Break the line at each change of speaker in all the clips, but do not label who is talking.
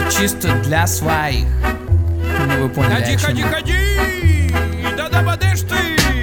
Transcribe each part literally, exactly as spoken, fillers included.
чисто для своих. Ну вы поняли.
Ходи, ходи, ходи! Да-да, подышь ты!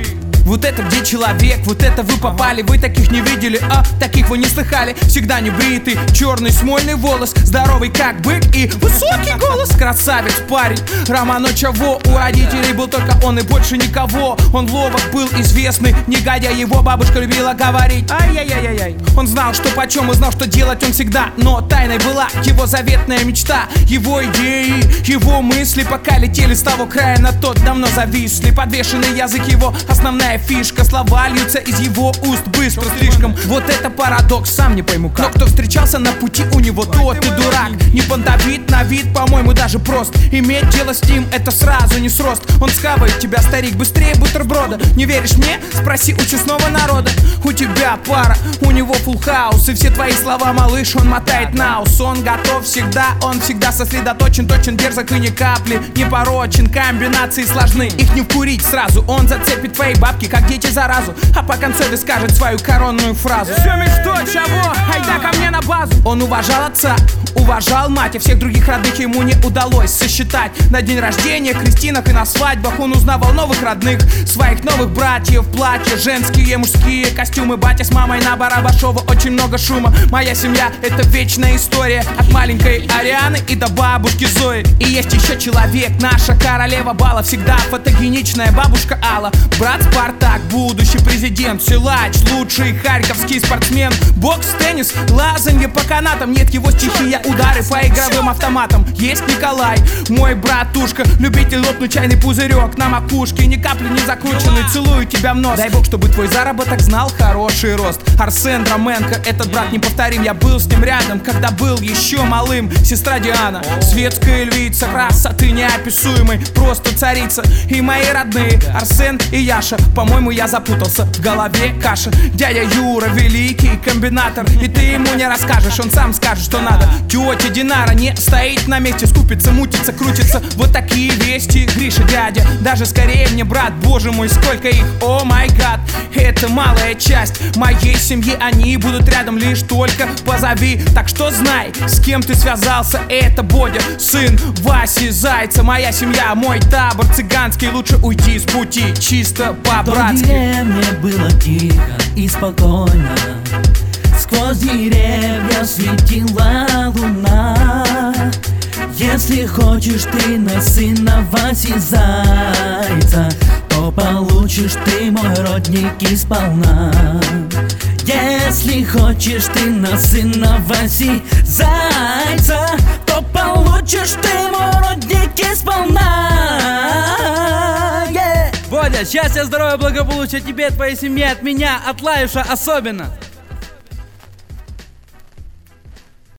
Вот это где человек, вот это вы попали. Вы таких не видели, а таких вы не слыхали. Всегда не бритый, черный смольный волос, здоровый как бык и высокий голос. Красавец парень, Романо Чаво. У родителей был только он и больше никого. Он ловок был известный, негодяй, его бабушка любила говорить. Ай-яй-яй-яй. Он знал, что почем, и знал, что делать он всегда. Но тайной была его заветная мечта. Его идеи, его мысли пока летели с того края на тот, давно зависли. Подвешенный язык его, основная фишка. Слова льются из его уст быстро слишком. Вот это парадокс, сам не пойму как. Но кто встречался на пути у него, тот и дурак. Не понтовит на вид, по-моему, даже прост. Иметь дело с ним, это сразу не срост. Он схавает тебя, старик, быстрее бутерброда. Не веришь мне? Спроси у честного народа. У тебя пара, у него фулл хаус. И все твои слова, малыш, он мотает на ус. Он готов всегда, он всегда сосредоточен, точен, дерзок и ни капли не порочен. Комбинации сложны, их не вкурить сразу. Он зацепит твои бабки, как дети заразу, а по концове скажет свою коронную фразу. Все, Миш, что, чего? Айда ко мне на базу. Он уважал отца, уважал мать, и всех других родных ему не удалось сосчитать. На день рождения, крестинах и на свадьбах он узнавал новых родных, своих новых братьев, платья женские, мужские костюмы. Батя с мамой на Барабашова, очень много шума. Моя семья — это вечная история, от маленькой Арианы и до бабушки Зои. И есть еще человек, наша королева бала, всегда фотогеничная бабушка Алла. Брат Спартак, будущий президент, силач, лучший харьковский спортсмен. Бокс, теннис, лазанье по канатам. Нет, его стихия — удары по игровым автоматам. Есть Николай, мой братушка, любитель лопнуть чайный пузырек на макушке, ни капли не закрученный, целую тебя в нос. Дай бог, чтобы твой заработок знал хороший рост. Арсен Дроменко, этот брат неповторим. Я был с ним рядом, когда был еще малым. Сестра Диана, светская львица, красоты неописуемой, просто царица. И мои родные Арсен и Яша. По-моему, я запутался, в голове каша. Дядя Юра, великий комбинатор, и ты ему не расскажешь, он сам скажет, что надо. Тетя Динара не стоит на месте, скупится, мутится, крутится. Вот такие вести, Гриша, дядя, даже скорее мне брат. Боже мой, сколько их, о май гад. Это малая часть моей семьи, они будут рядом лишь только позови. Так что знай, с кем ты связался, это Бодя, сын Васи Зайца. Моя семья, мой табор цыганский, лучше уйти с пути, чисто по-братски.
В деревне было тихо и спокойно, сквозь деревья светила луна. Если хочешь ты на сына Васи Зайца, то получишь ты, мой родник, и сполна. Если хочешь ты на сына Васи Зайца, то получишь ты, мой родник, и сполна. yeah.
Бодя, счастья, здоровья, благополучия тебе, твоей семье, от меня, от Лаюша особенно.